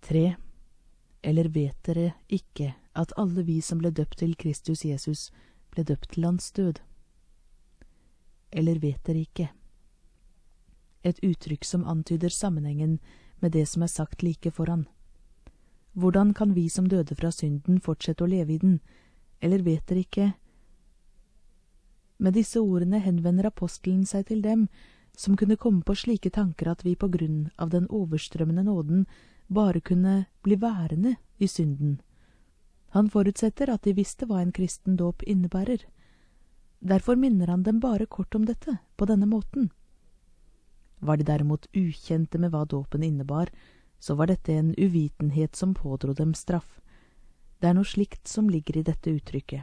3. Eller vet dere ikke at alle vi som ble døpt til Kristus Jesus, ble døpt til hans død? Eller vet dere ikke? Et uttrykk som antyder sammenhengen med det som er sagt like foran. Hvordan kan vi som døde fra synden fortsette å leve i den? Eller vet dere ikke? Med disse ordene henvender apostelen seg til dem som kunne komme på slike tanker at vi på grunn av den overstrømmende nåden bare kunne bli værende i synden. Han forutsetter at de visste hva en kristen dåp innebærer. Derfor minner han dem bare kort om dette, på denne måten. Var de derimot ukjente med hva dåpen innebar, så var dette en uvitenhet som pådro dem straff. Det er noe slikt som ligger i dette uttrykket.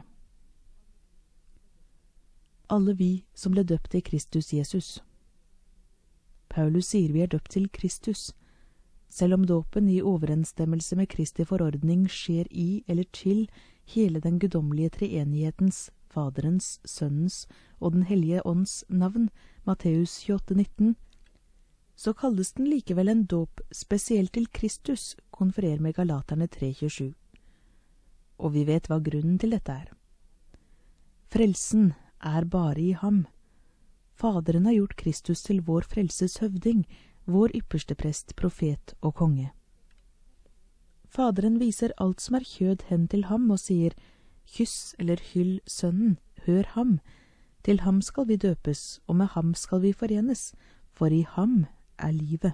Alle vi som ble døpt til Kristus Jesus. Paulus sier vi er døpt til Kristus. Selv om dåpen i overensstemmelse med Kristi forordning skjer i eller til hele den guddommelige treenighetens, Faderens, Sønnens og Den hellige ånds navn, Matteus 28,19, så kalles den likevel en dåp spesielt til Kristus, konferer med Galaterne 3,27. Og vi vet hva grunnen til dette er. Frelsen er bare i ham. Faderen har gjort Kristus til vår frelses høvding, vår ypperste prest, profet og konge. Faderen viser alt som er kjød hen til ham og sier, kyss eller hyll sønnen, hør ham. Til ham skal vi døpes, og med ham skal vi forenes, for i ham er livet.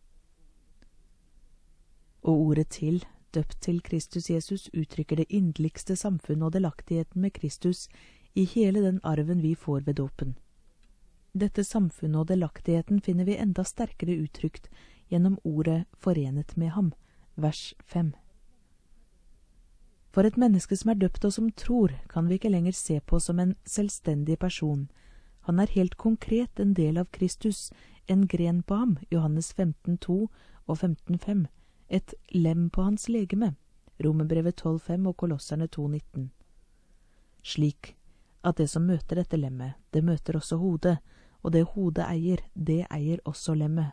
Og ordet til, døpt til Kristus Jesus, uttrykker det inderligste samfunn og delaktigheten med Kristus i hele den arven vi får ved dåpen. Dette samfunnet og delaktigheten finner vi enda sterkere uttrykt gjennom ordet forenet med ham, vers 5. For et menneske som er døpt og som tror, kan vi ikke lenger se på som en selvstendig person. Han er helt konkret en del av Kristus, en gren på ham, Johannes 15,2 og 15,5, et lem på hans legeme, Romerbrevet 12,5 og Kolosserne 2,19. Slik at det som møter dette lemmet, det møter også hodet, og det hodet eier, det eier også lemmet.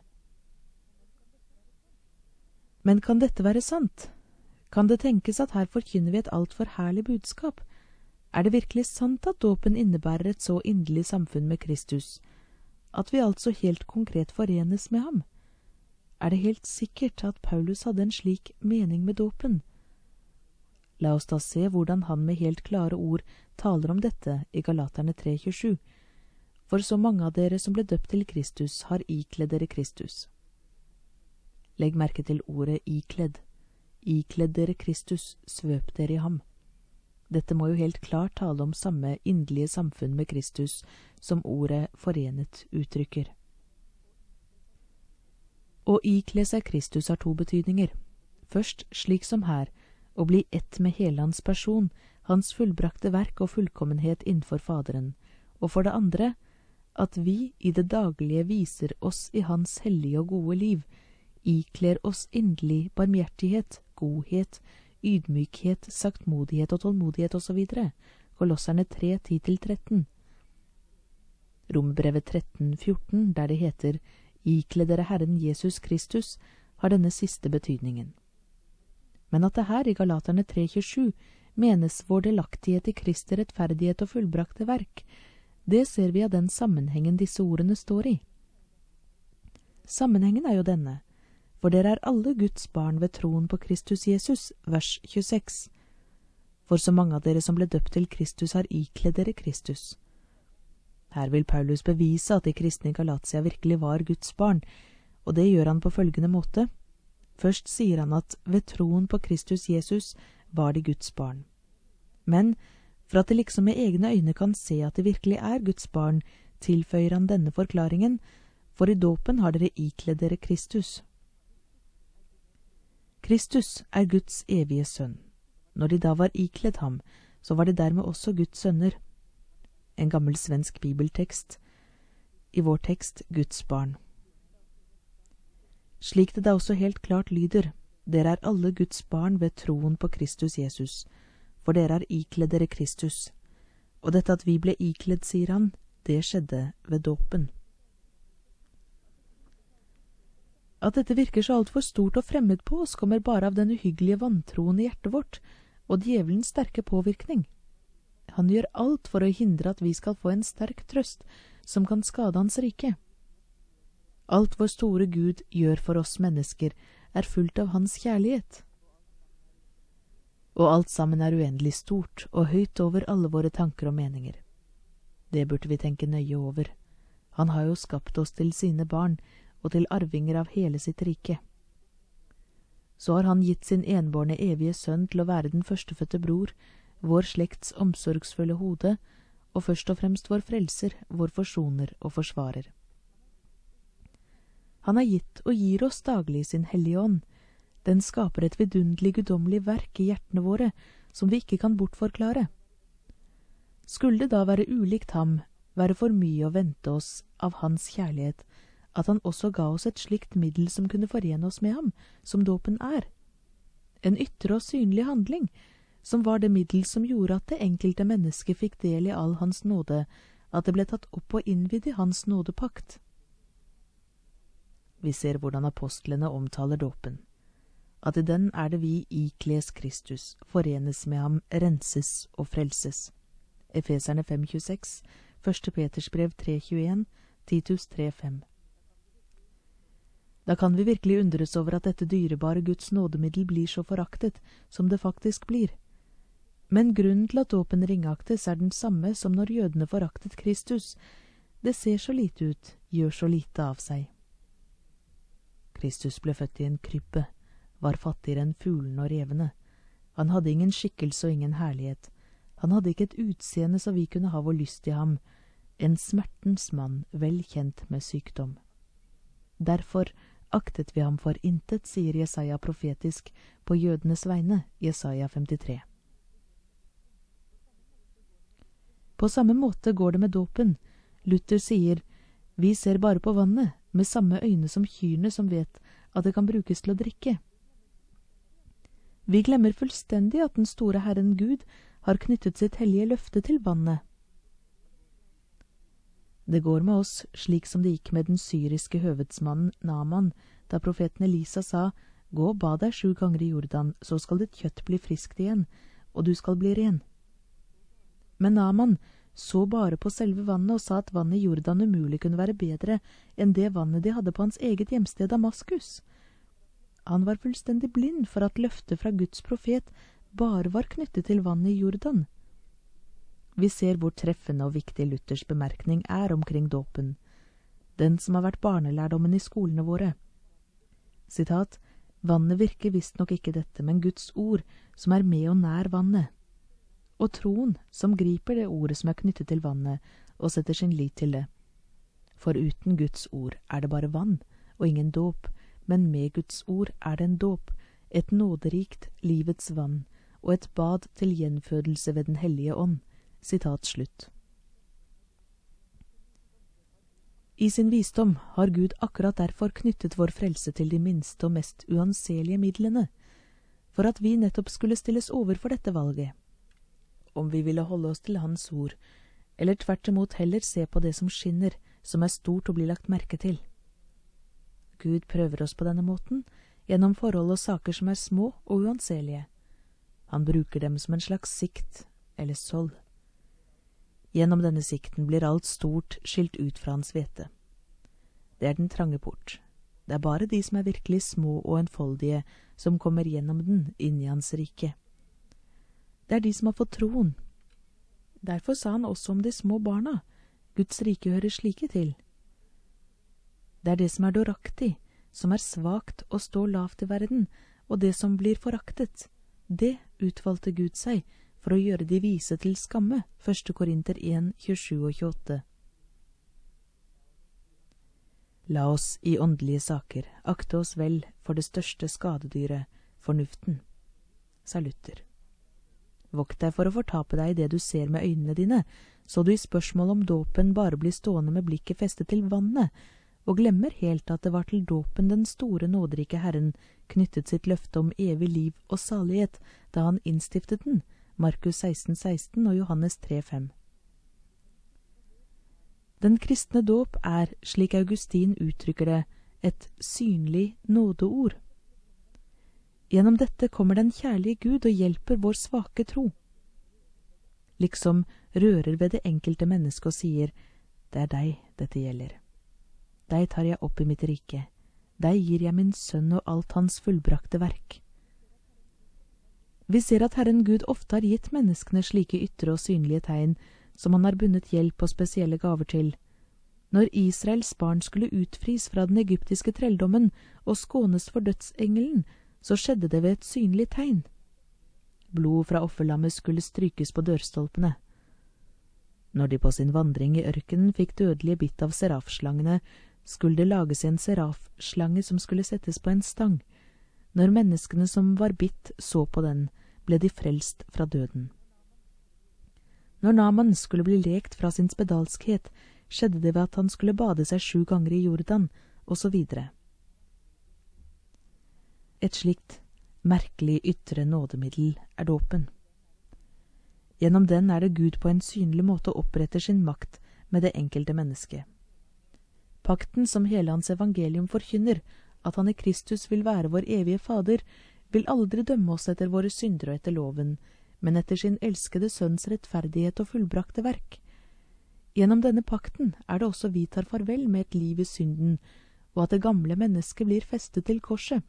Men kan dette være sant? Kan det tenkes at her forkynner vi et altfor herlig budskap? Er det virkelig sant at dåpen innebærer et så inderlig samfunn med Kristus, at vi altså helt konkret forenes med ham? Er det helt sikkert at Paulus hadde en slik mening med dåpen? La oss da se hvordan han med helt klare ord taler om dette i Galaterne 3,27. For så mange av dere som ble døpt til Kristus, har ikledd dere Kristus. Legg merke til ordet ikledd. Ikledd dere Kristus, svøp dere i ham. Dette må jo helt klart tale om samme inderlige samfunn med Kristus som ordet forenet uttrykker. Å ikle seg Kristus har to betydninger. Først, slik som her, å bli ett med hele hans person, hans fullbrakte verk og fullkommenhet innenfor Faderen, og for det andre, at vi i det daglige viser oss i hans hellige og gode liv, ikler oss inderlig barmhjertighet, godhet, ydmykhet, saktmodighet og tålmodighet osv. Kolosserne 3, 10-13. Romerbrevet 13,14, der det heter «Ikle dere Herren Jesus Kristus», har denne siste betydningen. Men at det her i Galaterne 3,27 menes vår delaktighet i Kristi rettferdighet og fullbrakte verk, det ser vi av den sammenhengen disse ordene står i. Sammenhengen er jo denne, for dere er alle Guds barn ved troen på Kristus Jesus, vers 26. For så mange av dere som ble døpt til Kristus har ikledd dere Kristus. Her vil Paulus bevise at de kristne i Galatia virkelig var Guds barn, og det gjør han på følgende måte. Først sier han at ved troen på Kristus Jesus var de Guds barn. Men for at de liksom med egne øyne kan se at de virkelig er Guds barn, tilføyer han denne forklaringen, for i dåpen har dere ikledd dere Kristus. Kristus er Guds evige sønn. Når de da var ikledd ham, så var de dermed også Guds sønner. En gammel svensk bibeltekst. I vår tekst Guds barn. Slik det da også helt klart lyder, dere er alle Guds barn ved troen på Kristus Jesus, for dere har ikledd dere Kristus. Og dette at vi ble ikledd, sier han, det skjedde ved dåpen. At dette virker så altfor stort og fremmed på oss, kommer bare av den uhyggelige vantroen i hjertet vårt og djevelens sterke påvirkning. Han gjør alt for å hindre at vi skal få en sterk trøst som kan skade hans rike. Alt vår store Gud gjør for oss mennesker, er fullt av hans kjærlighet. Og alt sammen er uendelig stort og høyt over alle våre tanker og meninger. Det burde vi tenke nøye over. Han har jo skapt oss til sine barn og til arvinger av hele sitt rike. Så har han gitt sin enbårne evige sønn til å være den førstefødte bror, vår slekts omsorgsfulle hode, og først og fremst vår frelser, vår forsoner og forsvarer. Han har gitt og gir oss daglig sin hellige ånd. Den skaper et vidunderlig guddommelig verk i hjertene våre, som vi ikke kan bortforklare. Skulle det da være ulikt ham, være for mye å vente oss av hans kjærlighet, at han også ga oss et slikt middel som kunne forene oss med ham, som dåpen er. En ytre og synlig handling, som var det middel som gjorde at det enkelte mennesket fikk del i all hans nåde, at det ble tatt opp og innvidd i hans nådepakt. Vi ser hvordan apostlene omtaler dåpen. At i den er det vi ikles Kristus, forenes med ham, renses og frelses. Efeserne 5,26, 1. Peters brev 3,21, Titus 3,5. Da kan vi virkelig undres over at dette dyrebare Guds nådemiddel blir så foraktet som det faktisk blir. Men grunnen til at dåpen ringaktes er den samme som når jødene foraktet Kristus. Det ser så lite ut, gjør så lite av seg. Kristus ble født i en krybbe, var fattigere enn fuglene og revene. Han hadde ingen skikkelse og ingen herlighet. Han hadde ikke et utseende så vi kunne ha vår lyst i ham, en smertens mann, vel kjent med sykdom. Derfor aktet vi ham for intet, sier Jesaja profetisk på jødenes vegne, Jesaja 53. På samme måte går det med dåpen. Luther sier, vi ser bare på vannet, med samme øyne som kyrne som vet at det kan brukes til å drikke. Vi glemmer fullstendig at den store Herren Gud har knyttet sitt hellige løfte til vannet. Det går med oss slik som det gikk med den syriske høvedsmannen Naaman, da profeten Elisa sa, gå og bad deg 7 ganger i Jordan, så skal ditt kjøtt bli friskt igjen, og du skal bli ren. Men Naaman så bare på selve vannet og sa at vannet i Jordan umulig kunne være bedre enn det vannet de hadde på hans eget hjemsted Damaskus. Han var fullstendig blind for at løftet fra Guds profet bare var knyttet til vannet i Jordan. Vi ser hvor treffende og viktig Luthers bemerkning er omkring dåpen, den som har vært barnelærdommen i skolene våre. Sitat, vannet virker visstnok ikke dette, men Guds ord som er med og nær vannet. Og troen som griper det ordet som er knyttet til vannet, og setter sin lit til det. For uten Guds ord er det bare vann, og ingen dåp, men med Guds ord er det en dåp, et nåderikt livets vann, og et bad til gjenfødelse ved den hellige ånd. Sitat slutt. I sin visdom har Gud akkurat derfor knyttet vår frelse til de minste og mest uanselige midlene, for at vi nettopp skulle stilles overfor dette valget. Om vi ville holde oss til hans ord, eller tvert imot heller se på det som skinner, som er stort å bli lagt merke til. Gud prøver oss på denne måten, gjennom forhold og saker som er små og uanselige. Han bruker dem som en slags sikt, eller sold. Gjennom denne sikten blir alt stort skilt ut fra hans hvete. Det er den trange port. Det er bare de som er virkelig små og enfoldige, som kommer gjennom den inn i hans rike. Det er de som har fått troen. Derfor sa han også om de små barna, Guds rike hører slike til. Det er det som er dåraktig, som er svakt og står lavt i verden, og det som blir foraktet. Det utvalgte Gud seg for å gjøre de vise til skamme, 1. Korinter 1, 27 og 28. La oss i åndelige saker akte oss vel for det største skadedyret, fornuften, sa Luther. Vokt deg for å fortape deg i det du ser med øynene dine, så du i spørsmål om dåpen bare blir stående med blikket festet til vannet, og glemmer helt at det var til dåpen den store nåderike Herren knyttet sitt løfte om evig liv og salighet da han innstiftet den, Markus 16,16 og Johannes 3,5. Den kristne dåp er, slik Augustin uttrykker det, et synlig nådeord. Gjennom dette kommer den kjærlige Gud og hjelper vår svake tro. Liksom rører ved det enkelte mennesket og sier, det er deg dette gjelder. Deg tar jeg opp i mitt rike. Deg gir jeg min sønn og alt hans fullbrakte verk. Vi ser at Herren Gud ofte har gitt menneskene slike ytre og synlige tegn, som han har bundet hjelp og spesielle gaver til. Når Israels barn skulle utfris fra den egyptiske trelldommen og skånes for dødsengelen, så skjedde det ved et synlig tegn. Blod fra offerlammet skulle strykes på dørstolpene. Når de på sin vandring i ørkenen fikk dødelige bitt av serafslangene, skulle det lages en serafslange som skulle settes på en stang. Når menneskene som var bitt så på den, ble de frelst fra døden. Når Naaman skulle bli lekt fra sin spedalskhet, skjedde det ved at han skulle bade seg 7 ganger i Jordan, og så videre. Et slikt merkelig ytre nådemiddel er dåpen. Gjennom den er det Gud på en synlig måte oppretter sin makt med det enkelte mennesket. Pakten som hele hans evangelium forkynner, at han i Kristus vil være vår evige fader, vil aldri dømme oss etter våre synder og etter loven, men etter sin elskede sønns rettferdighet og fullbrakte verk. Gjennom denne pakten er det også vi tar farvel med et liv i synden, og at det gamle mennesket blir festet til korset.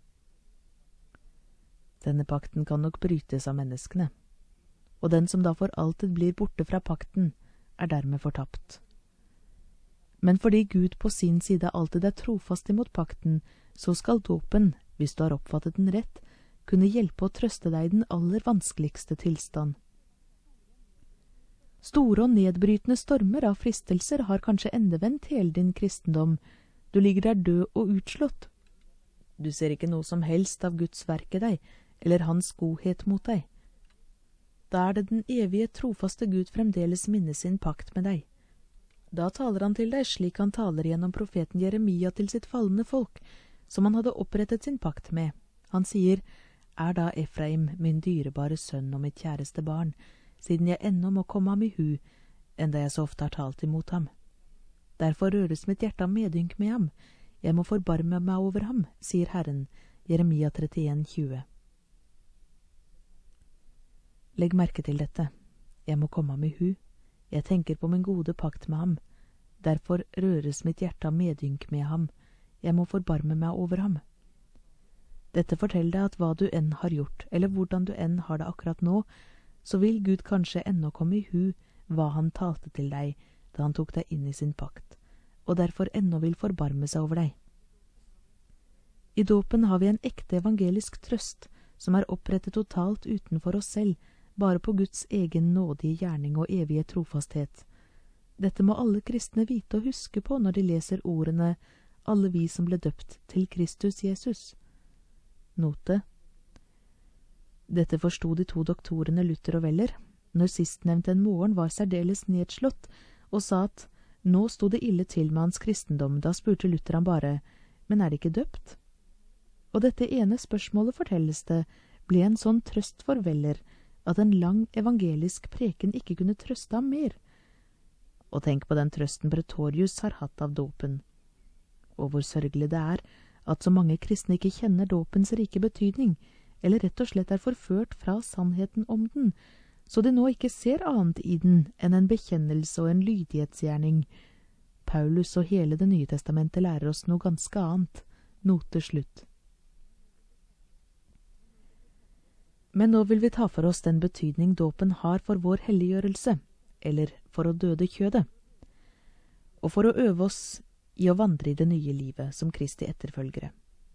Denne pakten kan nok brytes av menneskene, og den som da for alltid blir borte fra pakten, er dermed fortapt. Men fordi Gud på sin side alltid er trofast imot pakten, så skal dåpen, hvis du har oppfattet den rett, kunne hjelpe å trøste deg i den aller vanskeligste tilstand. Store og nedbrytende stormer av fristelser har kanskje endevendt hele din kristendom. Du ligger der død og utslått. Du ser ikke noe som helst av Guds verk i deg, eller hans godhet mot deg. Da er det den evige trofaste Gud fremdeles minne sin pakt med deg. Da taler han til deg slik han taler gjennom profeten Jeremia til sitt falne folk, som han hadde opprettet sin pakt med. Han sier, er da Efraim min dyrebare sønn og mitt kjæreste barn, siden jeg ennå må komme ham i hu, enda jeg så ofte har talt imot ham. Derfor røres mitt hjerte av medynk med ham. Jeg må forbarme meg over ham, sier Herren, Jeremia 31,20. Legg merke til dette. Jeg må komme ham i hu. Jeg tenker på min gode pakt med ham. Derfor røres mitt hjerte av medynk med ham. Jeg må forbarme meg over ham. Dette forteller deg at hva du enn har gjort, eller hvordan du enn har det akkurat nå, så vil Gud kanskje ennå komme i hu hva han talte til deg da han tok deg inn i sin pakt, og derfor ennå vil forbarme seg over deg. I dåpen har vi en ekte evangelisk trøst, som er opprettet totalt utenfor oss selv, bare på Guds egen nådige gjerning og evige trofasthet. Dette må alle kristne vite og huske på når de leser ordene «Alle vi som ble døpt til Kristus Jesus». Note. Dette forstod de 2 doktorene Luther og Weller, når sistnevnte en morgen var særdeles nedslått, og sa at nå stod det ille til med hans kristendom. Da spurte Luther han bare, men er det ikke døpt? Og dette ene spørsmålet, fortelles det, ble en sånn trøst for Weller, at en lang evangelisk preken ikke kunne trøste ham mer. Og tenk på den trøsten Pretorius har hatt av dåpen. Og hvor sørgelig det er at så mange kristne ikke kjenner dåpens rike betydning, eller rett og slett er forført fra sannheten om den, så de nå ikke ser annet i den enn en bekjennelse og en lydighetsgjerning. Paulus og hele Det nye testamentet lærer oss noe ganske annet. Note slutt. Men nå vil vi ta for oss den betydning dåpen har for vår helliggjørelse, eller for å døde kjødet, og for å øve oss i å vandre i det nye livet som Kristi etterfølgere.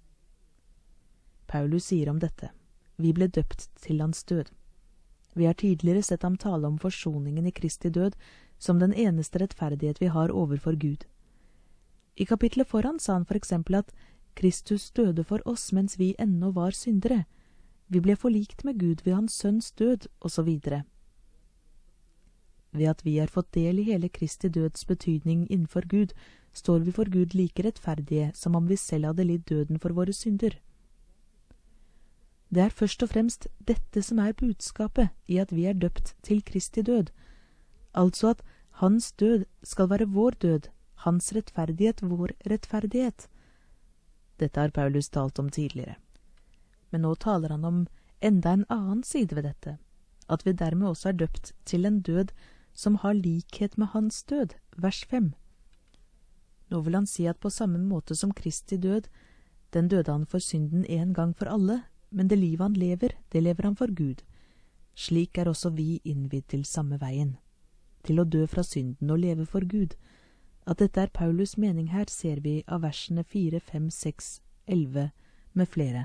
Paulus sier om dette, vi ble døpt til hans død. Vi har tidligere sett ham tale om forsoningen i Kristi død som den eneste rettferdighet vi har overfor Gud. I kapitlet foran sa han for eksempel at Kristus døde for oss mens vi ennå var syndere. Vi ble forlikt med Gud ved hans sønns død, og så videre. Ved at vi har fått del i hele Kristi døds betydning innenfor Gud, står vi for Gud like rettferdige som om vi selv hadde lidd døden for våre synder. Det er først og fremst dette som er budskapet i at vi er døpt til Kristi død, altså at hans død skal være vår død, hans rettferdighet vår rettferdighet. Dette har Paulus talt om tidligere. Men nå taler han om enda en annen side ved dette, at vi dermed også er døpt til en død som har likhet med hans død, vers 5. Nå vil han si at på samme måte som Kristi død, den døde han for synden en gang for alle, men det livet han lever, det lever han for Gud. Slik er også vi innvidd til samme veien, til å dø fra synden og leve for Gud. At dette er Paulus mening her, ser vi av versene 4, 5, 6, 11 med flere.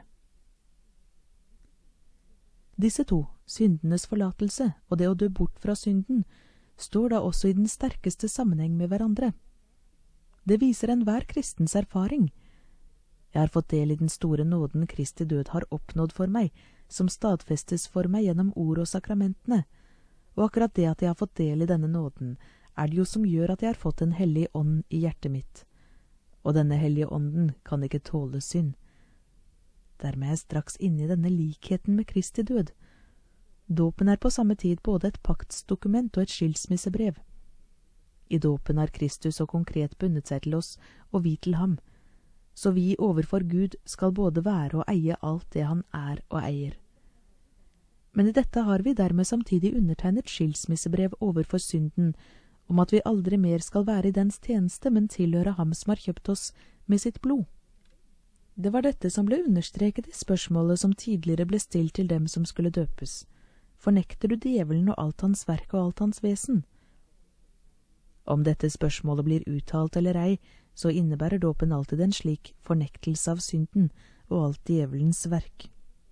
Disse to, syndenes forlatelse og det å dø bort fra synden, står da også i den sterkeste sammenheng med hverandre. Det viser enhver kristens erfaring. Jeg har fått del i den store nåden Kristi død har oppnådd for meg, som stadfestes for meg gjennom ord og sakramentene, og akkurat det at jeg har fått del i denne nåden, er det jo som gjør at jeg har fått en hellig ånd i hjertet mitt. Og denne hellige ånden kan ikke tåle synd. Dermed er jeg straks inne i denne likheten med Kristi død. Dåpen er på samme tid både et paktsdokument og et skilsmissebrev. I dåpen har Kristus så konkret bundet seg til oss, og vi til ham, så vi overfor Gud skal både være og eie alt det han er og eier. Men i dette har vi dermed samtidig undertegnet skilsmissebrev overfor synden, om at vi aldri mer skal være i dens tjeneste, men tilhøre ham som har kjøpt oss med sitt blod. Det var dette som ble understreket i spørsmålet som tidligere ble stilt til dem som skulle døpes. Fornekter du djevelen og alt hans verk og alt hans vesen? Om dette spørsmålet blir uttalt eller ei, så innebærer dåpen alltid en slik fornektelse av synden og alt djevelens verk.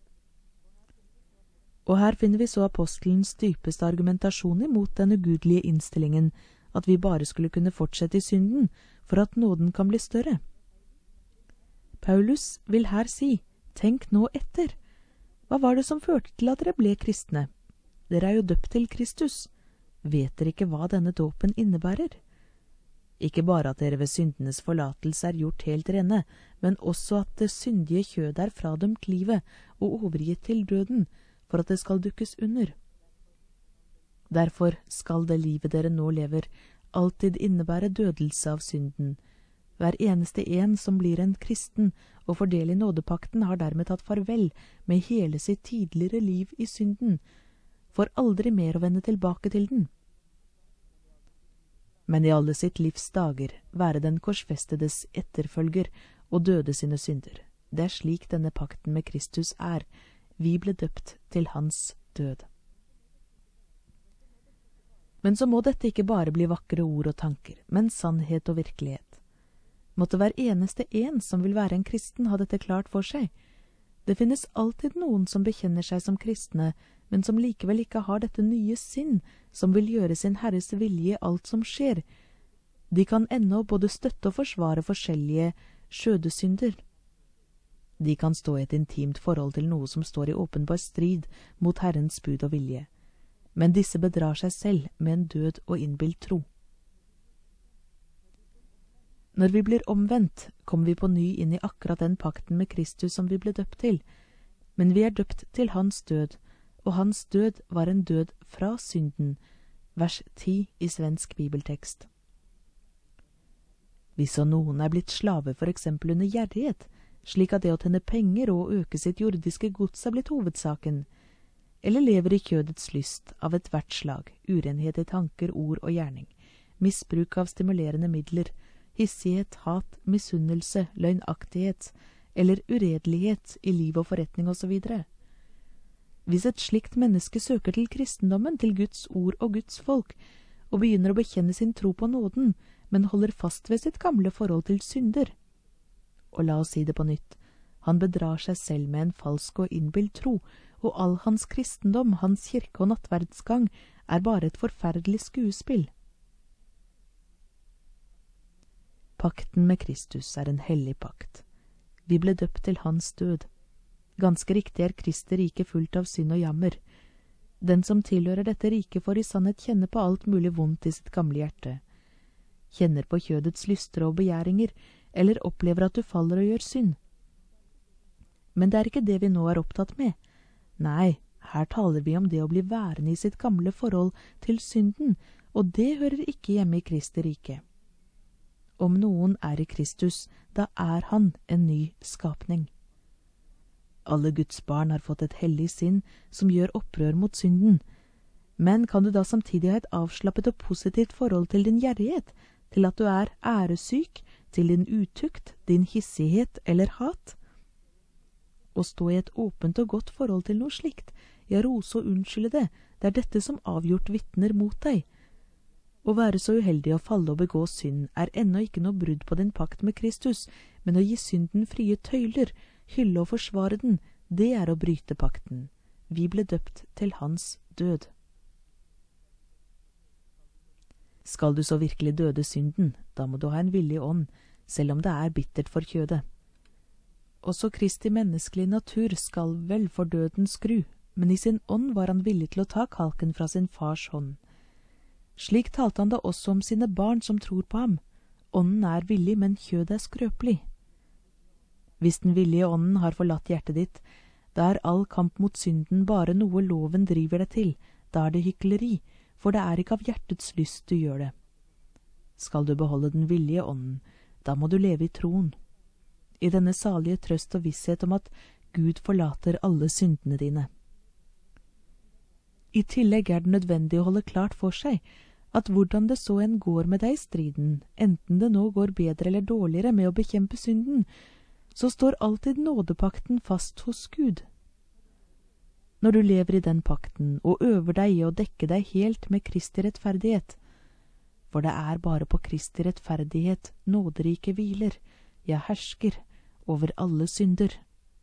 Og her finner vi så apostelens dypeste argumentasjon imot den ugudelige innstillingen, at vi bare skulle kunne fortsette i synden for at nåden kan bli større. Paulus vil her si, tenk nå etter. Hva var det som førte til at dere ble kristne? Dere er jo døpt til Kristus. Vet dere ikke hva denne dåpen innebærer? Ikke bare at dere ved syndenes forlatelse er gjort helt rene, men også at det syndige kjød er fradømt livet og overgitt til døden, for at det skal dukkes under. Derfor skal det livet dere nå lever, alltid innebære dødelse av synden. Hver eneste en som blir en kristen og får del i nådepakten, har dermed tatt farvel med hele sitt tidligere liv i synden, for aldri mer å vende tilbake til den. Men i alle sitt livs dager være den korsfestedes etterfølger og døde sine synder. Det er slik denne pakten med Kristus er. Vi ble døpt til hans død. Men så må dette ikke bare bli vakre ord og tanker, men sannhet og virkelighet. Måtte hver eneste en som vil være en kristen ha dette klart for seg. Det finnes alltid noen som bekjenner seg som kristne, men som likevel ikke har dette nye sinn, som vil gjøre sin Herres vilje i alt som skjer. De kan ennå både støtte og forsvare forskjellige skjødesynder. De kan stå i et intimt forhold til noe som står i åpenbar strid mot Herrens bud og vilje. Men disse bedrar seg selv med en død og innbilt tro. Når vi blir omvendt, kommer vi på ny inn i akkurat den pakten med Kristus som vi ble døpt til. Men vi er døpt til hans død, og hans død var en død fra synden, vers 10 i svensk bibeltekst. Hvis så noen er blitt slave for eksempel under gjerrighet, slik at det å tjene penger og øke sitt jordiske gods er blitt hovedsaken, eller lever i kjødets lyst av et hvert slag, urenhet i tanker, ord og gjerning, misbruk av stimulerende midler, hissighet, hat, misunnelse, løgnaktighet eller uredelighet i liv og forretning osv. Hvis et slikt menneske søker til kristendommen, til Guds ord og Guds folk, og begynner å bekjenne sin tro på nåden, men holder fast ved sitt gamle forhold til synder, og la oss si det på nytt, han bedrar seg selv med en falsk og innbilt tro, og all hans kristendom, hans kirke og nattverdsgang er bare et forferdelig skuespill. Pakten med Kristus er en hellig pakt. Vi ble døpt til hans død. Ganske riktig er Kristi rike fullt av synd og jammer. Den som tilhører dette riket får i sannhet kjenne på alt mulig vondt i sitt gamle hjerte. Kjenner på kjødets lyster og begjæringer, eller opplever at du faller og gjør synd. Men det er ikke det vi nå er opptatt med. Nei, her taler vi om det å bli værende i sitt gamle forhold til synden, og det hører ikke hjemme i Kristi rike. Om noen er i Kristus, da er han en ny skapning. Alle Guds barn har fått et hellig sinn som gjør opprør mot synden. Men kan du da samtidig ha et avslappet og positivt forhold til din gjerrighet, til at du er æresyk, til din utukt, din hissighet eller hat? Å stå i et åpent og godt forhold til noe slikt, ja, rose og unnskylde det, det er dette som avgjort vitner mot deg. Å være så uheldig å falle og begå synd er ennå ikke noe brudd på din pakt med Kristus, men å gi synden frie tøyler, hylle og forsvare den, det er å bryte pakten. Vi ble døpt til hans død. Skal du så virkelig døde synden, da må du ha en villig ånd, selv om det er bittert for kjødet. Også Kristi menneskelige natur skal vel for døden skru, men i sin ånd var han villig til å ta kalken fra sin fars hånd. Slik talte han da også om sine barn som tror på ham. Ånden er villig, men kjødet er skrøpelig. Hvis den villige ånden har forlatt hjertet ditt, da er all kamp mot synden bare noe loven driver deg til, da er det hykleri, for det er ikke av hjertets lyst du gjør det. Skal du beholde den villige ånden, da må du leve i troen. I denne salige trøst og visshet om at Gud forlater alle syndene dine. I tillegg er det nødvendig å holde klart for seg at hvordan det så enn går med deg i striden, enten det nå går bedre eller dårligere med å bekjempe synden, så står alltid nådepakten fast hos Gud. Når du lever i den pakten og øver deg i å dekke deg helt med Kristi rettferdighet, for det er bare på Kristi rettferdighet nåderike hviler, ja, hersker over alle synder.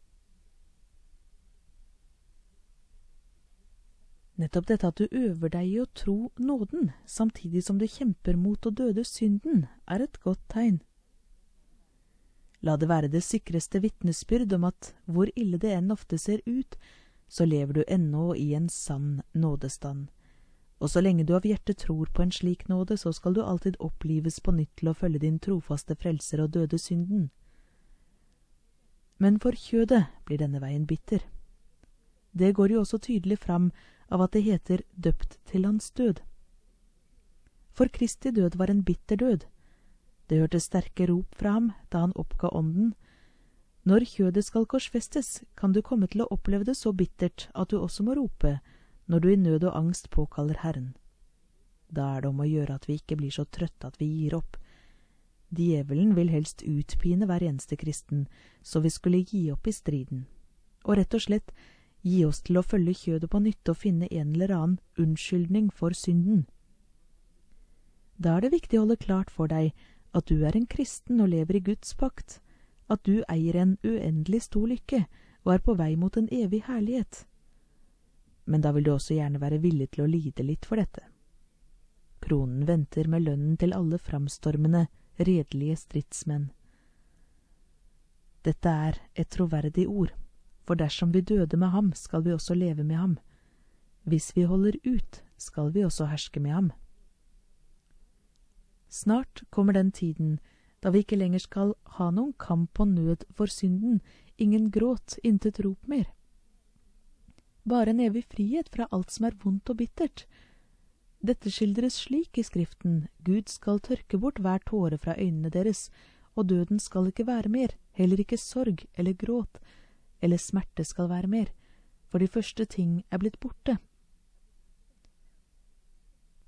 Nettopp dette at du øver deg i å tro nåden, samtidig som du kjemper mot å døde synden, er et godt tegn. La det være det sikreste vitnesbyrd om at hvor ille det enn ofte ser ut, så lever du ennå i en sann nådestand. Og så lenge du av hjertet tror på en slik nåde, så skal du alltid opplives på nytt til å følge din trofaste frelser og døde synden. Men for kjødet blir denne veien bitter. Det går jo også tydelig fram av at det heter døpt til hans død. For Kristi død var en bitter død. Det hørte sterke rop fra ham da han oppga ånden. Når kjødet skal korsfestes, kan du komme til å oppleve det så bittert at du også må rope, når du i nød og angst påkaller Herren. Da er det om å gjøre at vi ikke blir så trøtte at vi gir opp. Djevelen vil helst utpine hver eneste kristen, så vi skulle gi opp i striden. Og rett og slett gi oss til å følge kjødet på nytt og finne en eller annen unnskyldning for synden. Da er det viktig å holde klart for deg at du er en kristen og lever i Guds pakt, at du eier en uendelig stor lykke og er på vei mot en evig herlighet. Men da vil du også gjerne være villig til å lide litt for dette. Kronen venter med lønnen til alle framstormende, redelige stridsmenn. Dette er et troverdig ord, for dersom vi døde med ham, skal vi også leve med ham. Hvis vi holder ut, skal vi også herske med ham. Snart kommer den tiden da vi ikke lenger skal ha noen kamp og nød for synden, ingen gråt, intet rop mer. Bare en evig frihet fra alt som er vondt og bittert. Dette skildres slik i Skriften: Gud skal tørke bort hver tåre fra øynene deres, og døden skal ikke være mer, heller ikke sorg eller gråt, eller smerte skal være mer, for de første ting er blitt borte.